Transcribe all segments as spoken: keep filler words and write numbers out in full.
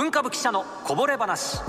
文化部記者のこぼれ話。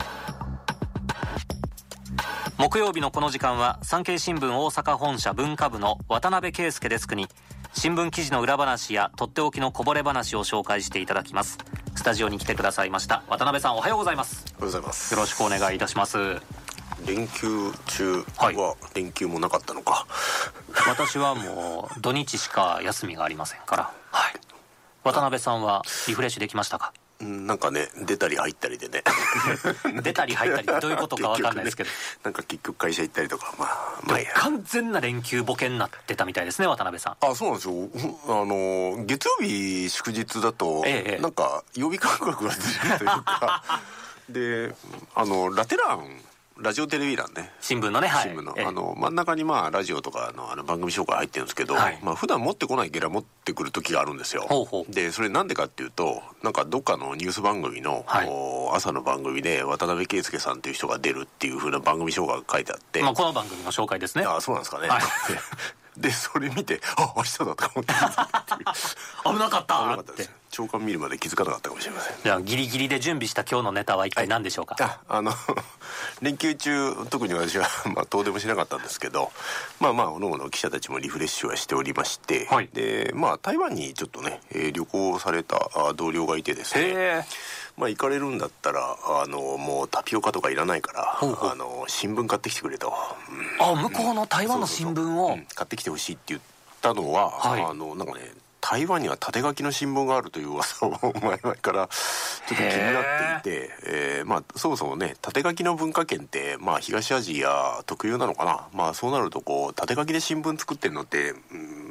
木曜日のこの時間は産経新聞大阪本社文化部の渡辺圭介デスクに新聞記事の裏話やとっておきのこぼれ話を紹介していただきます。スタジオに来てくださいました渡辺さん、おはようございます。 おはようございます。 よろしくお願いいたします。 連休中は連休もなかったのか、 はい、私はもう土日しか休みがありませんから、はい、渡辺さんはリフレッシュできましたか？ なんかね、出たり入ったりでね出たり入ったりどういうことか分かんないですけど、ね、 なんか結局会社行ったりとか、まあ、まあ、 完全な連休ボケになってたみたいですね、渡辺さん。 あ、そうなんですよ。あの月曜日祝日だと、ええ、なんか曜日感覚がずれるというかで、あのラテランラジオテレビ欄ね、 新聞のね、はい、 新聞の、ええ、あの真ん中にまあラジオとか の, あの番組紹介入ってるんですけど、はい、まあ普段持ってこないゲラ持ってくる時があるんですよ。ほうほう。でそれなんでかっていうと、なんかどっかのニュース番組の、はい、朝の番組で渡辺圭介さんっていう人が出るっていう風な番組紹介が書いてあって、 まあ、この番組の紹介ですね。 あ、そうなんですかね、はいでそれ見て、あ、明日だとか思って危なかった危なかったです。長官見るまで気づかなかったかもしれません。 じゃあギリギリで準備した今日のネタは一体何でしょうか？ はい、ああの連休中特に私はまあ遠出もしなかったんですけど、まあまあおのおの記者たちもリフレッシュはしておりまして、はい、でまあ台湾にちょっとね、えー、旅行された同僚がいてですね、へまあ行かれるんだったらあのもうタピオカとかいらないから、ほうほう、あの新聞買ってきてくれと、 うん、あ、向こうの台湾の新聞を買ってきてほしいって言ったのは、はい、あのなんかね、台湾には縦書きの新聞があるという噂を前々からちょっと気になっていて、えー、まあそもそもね、縦書きの文化圏ってまあ東アジア特有なのかな。まあそうなるとこう縦書きで新聞作ってるのって、うん、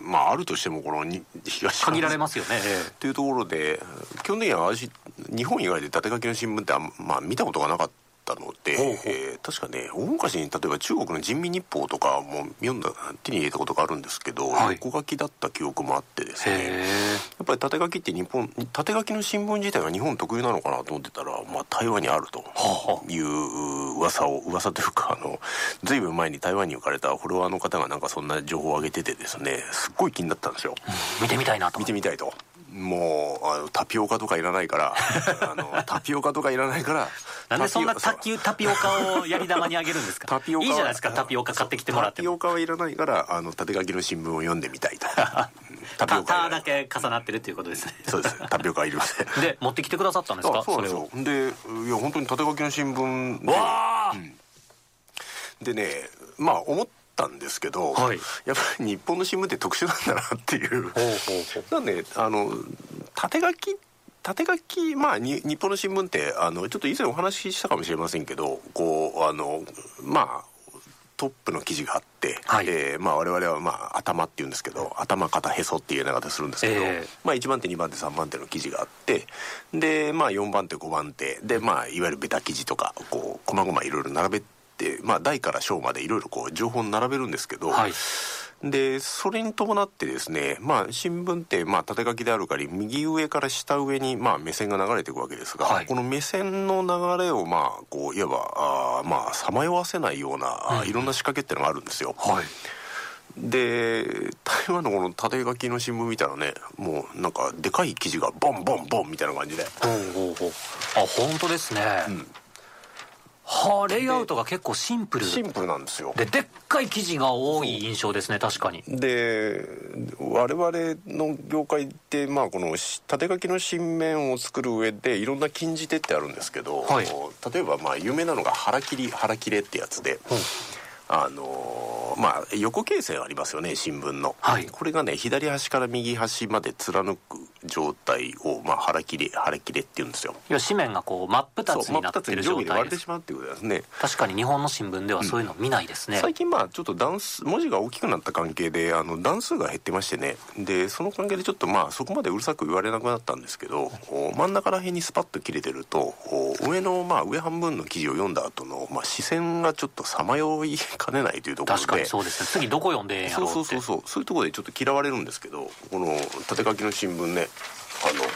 まああるとしてもこの東アジア限られますよね、 というところで、基本的には私日本以外で縦書きの新聞ってあ、まあ、見たことがなかったので、ほうほう、えー、確かね、大昔に例えば中国の人民日報とかも読んだ、手に入れたことがあるんですけど、はい、横書きだった記憶もあってですね、やっぱり縦書きって日本、縦書きの新聞自体が日本特有なのかなと思ってたら、まあ、台湾にあるという噂を、噂というか、あのずいぶん前に台湾に行かれたフォロワーの方がなんかそんな情報を上げててですね、すっごい気になったんですよ、うん、 見てみたいなと見てみたいと。もうあのタピオカとかいらないからあのタピオカとかいらないからなんでそんなタピタピオカをやり玉にあげるんですか？タピオカいいじゃないですか、タピオカ買ってきてもらっても。 タピオカはいらないからあの縦書きの新聞を読んでみたいとタピオカだけ重なってるということですね。 そうです、タピオカいりませんで持ってきてくださったんですか？ あ、そうなんですよ。それをで、いや本当に縦書きの新聞で、わー、うん、でね、まあ思ってんですけど、はい、やっぱり日本の新聞って特殊なんだなっていう。ほうほうほう。なんであの縦書き縦書き、まあに日本の新聞ってあのちょっと以前お話ししたかもしれませんけど、こうあのまあトップの記事があって、はい、えー、まあ我々はまあ頭っていうんですけど、頭肩へそっていう言い方するんですけど、えー、まあいちばん手にばん手さんばん手の記事があって、でまあよんばん手ごばん手で、まあいわゆるベタ記事とかこう細々いろいろ並べて、まあ、大から小までいろいろこう情報を並べるんですけど、はい、でそれに伴ってですね、まあ、新聞ってまあ縦書きであるから右上から下上にまあ目線が流れていくわけですが、はい、この目線の流れをまあこういわばあまあさまよわせないような、うん、いろんな仕掛けっていうのがあるんですよ。はい、で台湾のこの縦書きの新聞見たらね、もうなんかでかい記事がボンボンボンみたいな感じで、 ほうほうほう、あ、本当ですね、うん、はあ、レイアウトが結構シンプルシンプルなんですよ。 ででっかい記事が多い印象ですね。確かに。で我々の業界ってまあこの縦書きの新聞を作る上でいろんな禁じ手ってあるんですけど、はい、例えばまあ有名なのが腹切り腹切れってやつで、うん、あのまあ横形線ありますよね、新聞の、はい、これがね左端から右端まで貫く状態をまあ腹切れ腹切れって言うんですよ。 いや、紙面がこう真っ二つになってる状態です。上下で割れてしまうっていうことですね。 確かに日本の新聞ではそういうの見ないですね、うん、 最近まあちょっと段数文字が大きくなった関係であの段数が減ってましてね、でその関係でちょっとまあそこまでうるさく言われなくなったんですけど、真ん中ら辺にスパッと切れてると上のまあ上半分の記事を読んだ後のまあ視線がちょっとさまよいかねないというところで、 確かにそうですね、次どこ読んでええんやろうって、そうそうそうそう、そういうところでちょっと嫌われるんですけど、この縦書きの新聞ね、あの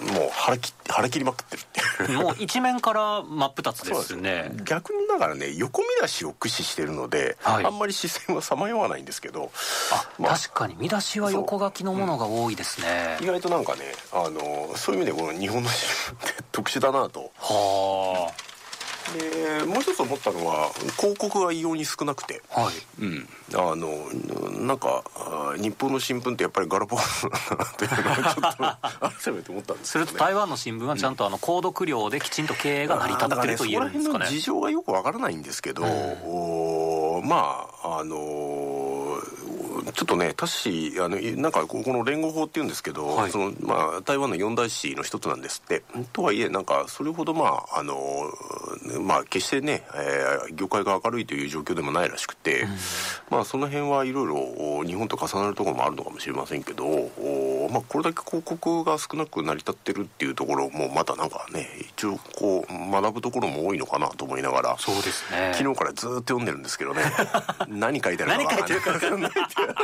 もう腹き腹切りまくってるっていうもう一面から真っ二つですね。 逆にだからね横見出しを駆使してるので、はい、あんまり視線はさまよわないんですけど、 あ、まあ、確かに見出しは横書きのものが多いですね、 うん、意外となんかねあのそういう意味でこの日本の新聞って特殊だなと。はあ。でもう一つ思ったのは広告が異様に少なくて、はい、うん、あのなんか日本の新聞ってやっぱりガラパゴスなんだなというのをちょっと改めて思ったんですけどね。 すると台湾の新聞はちゃんとあの購読料できちんと経営が成り立ってると言えるんですかね。そこら辺の事情がよくわからないんですけど、うん、まああのちょっとねタッシーあのなんかこの連合法っていうんですけど、はい、そのまあ、台湾の四大紙の一つなんですって。とはいえなんかそれほどまああのまあ決してね、えー、業界が明るいという状況でもないらしくて、うん、まあその辺はいろいろ日本と重なるところもあるのかもしれませんけど、まあ、これだけ広告が少なく成り立ってるっていうところもまたなんかね一応こう学ぶところも多いのかなと思いながら、 そうですね、 昨日からずっと読んでるんですけどね何書いてあるか分かんない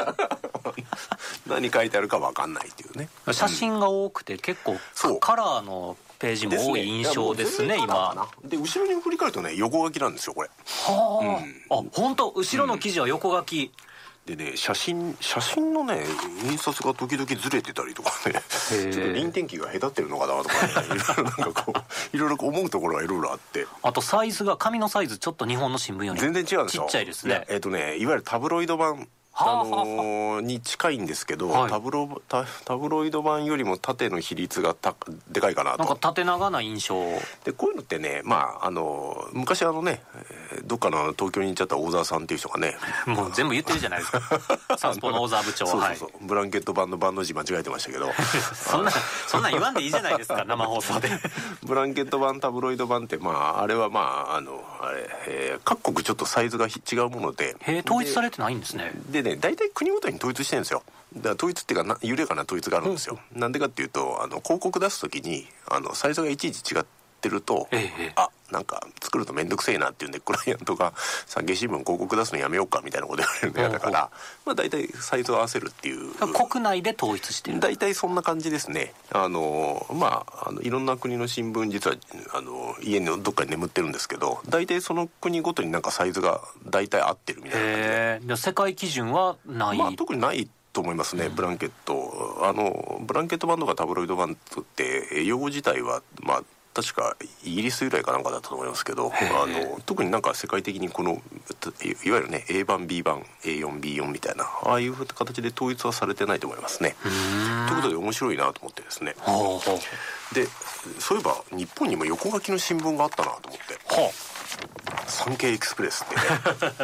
何書いてあるか分かんないっていうね。 写真が多くて結構カラーのページも多い印象ですね、今で後ろに振り返るとね横書きなんですよこれ。 はあ、うん、あ本当後ろの記事は横書き、 うん、でね写真写真のね印刷が時々ずれてたりとかねちょっと輪転機が隔ってるのかなとかねいろいろなんかこういろいろ思うところがいろいろあって、 あとサイズが紙のサイズちょっと日本の新聞より全然違うんですよ。 ちっちゃいですね。 えっとねいわゆるタブロイド版あのー、に近いんですけど、はい、タブロ タ, タブロイド版よりも縦の比率がたでかいかなと。 なんか縦長な印象でこういうのってね、まああのー、昔あのねどっかの東京に行っちゃった大沢さんっていう人がねもう全部言ってるじゃないですかサンスポの大沢部長はそうそうそう、はい、ブランケット版の版の字間違えてましたけどそんなそんなん言わんでいいじゃないですか生放送でブランケット版タブロイド版ってまああれはまああのあれ、えー、各国ちょっとサイズが違うもので、 へえ統一されてないんですね。 でね大体国ごとに統一してるんですよ。だから統一っていうかな緩やかな統一があるんですよ。なんでかっていうとあの広告出す時にあのサイズがいちいち違ってると、ええ、あなんか作ると面倒くせえなっていうんでクライアントが産経新聞広告出すのやめようかみたいなこと言われるの嫌だから、まあ、大体サイズを合わせるっていう国内で統一してる大体そんな感じですね。あのまああのいろんな国の新聞実はあの家のどっかに眠ってるんですけど大体その国ごとになんかサイズが大体合ってるみたいな感じで、 じゃ世界基準はない、 まあ、特にないと思いますね、うん、ブランケットあのブランケット版とかタブロイド版って用語自体はまあ確かイギリス由来かなんかだったと思いますけど、あの特になんか世界的にこのいわゆるね A 版 B 版 エーよんビーよん みたいなああいう形で統一はされてないと思いますね。ということで面白いなと思ってですね、でそういえば日本にも横書きの新聞があったなと思って、はあ、産経エクスプレスってね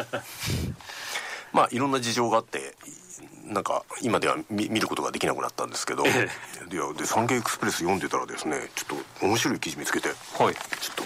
まあいろんな事情があってなんか今では 見, 見ることができなくなったんですけど、ええ、でで産経エクスプレス読んでたらですねちょっと面白い記事見つけて、はい、ちょっと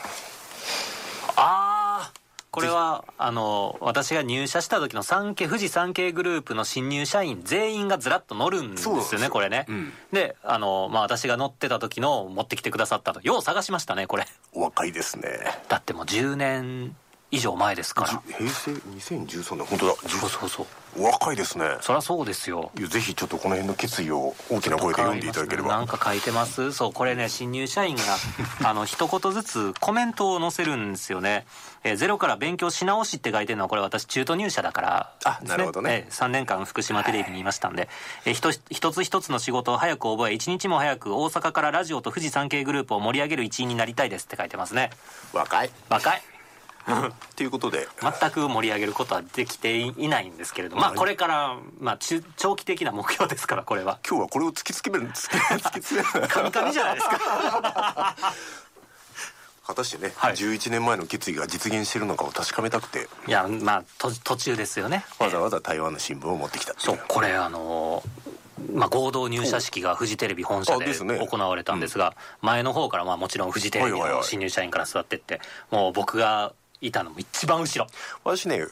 ああこれはあの私が入社した時の産経富士産経グループの新入社員全員がずらっと乗るんですよね。よこれね、うん、であの、まあ、私が乗ってた時の持ってきてくださったとよう探しましたねこれ。 お若いですね。 だってもうじゅうねん以上前ですから。 平成にせんじゅうさんねん本当だ。 そうそうそうお若いですね。 そりゃそうですよ。 いやぜひちょっとこの辺の決意を大きな声で読んでいただければ。 なんか書いてます。そうこれね新入社員があの一言ずつコメントを載せるんですよね。えー、ゼロから勉強し直しって書いてるのはこれ私中途入社だからですね。 あなるほどね、 えー、さんねんかん福島テレビにいましたんで、えー、一, 一つ一つの仕事を早く覚え一日も早く大阪からラジオと富士山系グループを盛り上げる一員になりたいですって書いてますね。 若い若いということで全く盛り上げることはできていないんですけれども、まあこれから、まあ、中長期的な目標ですからこれは今日はこれを突きつける突き突きつけるカミカミじゃないですか果たしてね、 はい、 じゅういちねんまえの決意が実現しているのかを確かめたくていやまあと途中ですよね。 わざわざ台湾の新聞を持ってきたっていう。 そうこれあのまあ、合同入社式がフジテレビ本社で行われたんですが、前の方からまあもちろんフジテレビの新入社員から座ってってもう僕がいたのも一番後ろ。 私ね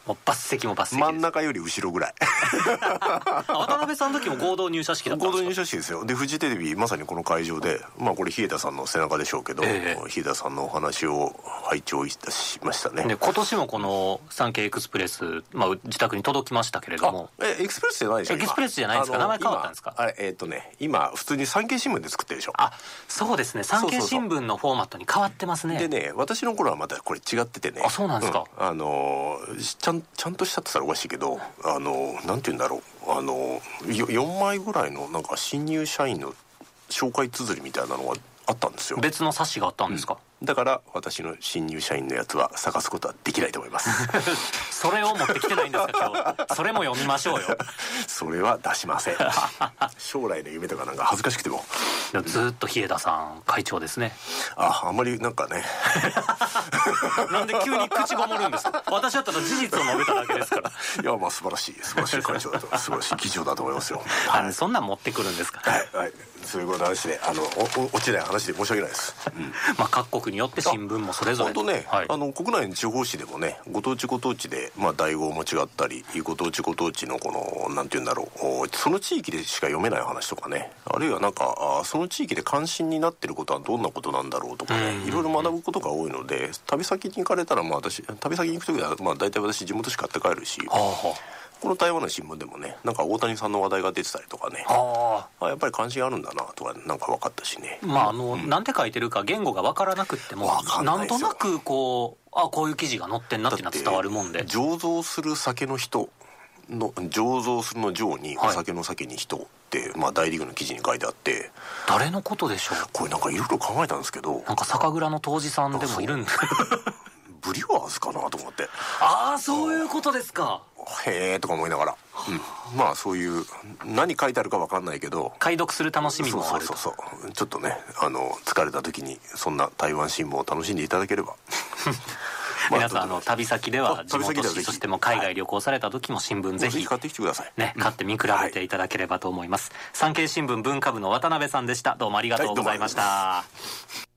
もう抜席も抜席です。 真ん中より後ろぐらい渡辺さんの時も合同入社式だったんですか？ 合同入社式ですよ。でフジテレビまさにこの会場で、まあこれ日枝さんの背中でしょうけど、えー、日枝さんのお話を拝聴いたしましたね。 で今年もこのサンケイエクスプレス、まあ、自宅に届きましたけれども。 えエクスプレスじゃないでしょ。 エクスプレスじゃないですか？名前変わったんですか？ あれえっ、ー、とね今普通に産経新聞で作ってるでしょ。 あ、そうですね。産経新聞のフォーマットに変わってますね。 でね、私の頃はまたこれ違っててね。 あ、そうなんですか。 うん、あのちゃんちゃんとしたって言ったらおかしいけど、あのなんて言うんだろう、あのよんまいぐらいのなんか新入社員の紹介綴りみたいなのがあったんですよ。 別の冊子があったんですか？ うん、だから私の新入社員のやつは探すことはできないと思いますそれを持ってきてないんですか今日？それも読みましょうよそれは出しません将来の夢とかなんか恥ずかしくても。 ずっと日枝さん会長ですね。 あ、あんまりなんかねなんで急に口ごもるんですか？私だったら事実を述べただけですからいや、まあ素晴らしい素晴らしい会長だと素晴らしい議長だと思いますよはい、そんなん持ってくるんですか？ はい、はい、そういうこと話で、あのお落ちない話で申し訳ないです、うん、 まあ各国によって新聞もそれぞれ本当ね、はい、あの国内の地方紙でもね、ご当地ご当地で、まあ、題号も違ったり、ご当地ご当地のこのなんていうんだろう、その地域でしか読めない話とかね、あるいはなんかその地域で関心になってることはどんなことなんだろうとかね、いろいろ学ぶことが多いので、旅先に行かれたら、まあ私旅先に行く時は、まあ、大体私地元しか買って帰るし、はあはあ、この台湾の新聞でもね、なんか大谷さんの話題が出てたりとかね、ああやっぱり関心あるんだなとかなんか分かったしね。 まああの、うん、なんて書いてるか言語が分からなくってもな, なんとなくこう、あこういう記事が載ってんなっていうのは伝わるもんで。 醸造する酒の人の醸造するの醸にお酒の酒に人って、はい、まあ大リーグの記事に書いてあって、 誰のことでしょう。 これなんかいろいろ考えたんですけど、 なんか酒蔵の杜氏さんでもいるんでブリュワーズかなと思って。 ああそういうことですか。 へえとか思いながら、うん、まあそういう何書いてあるか分かんないけど解読する楽しみもあると。 そうそうそうそう、ちょっとね、あの疲れた時にそんな台湾新聞を楽しんでいただければ皆さん、あの旅先では地元紙、そしても海外旅行された時も新聞ぜひ買ってきてくださいね、買って見比べていただければと思います、はい、産経新聞文化部の渡辺さんでした。どうもありがとうございました、はい。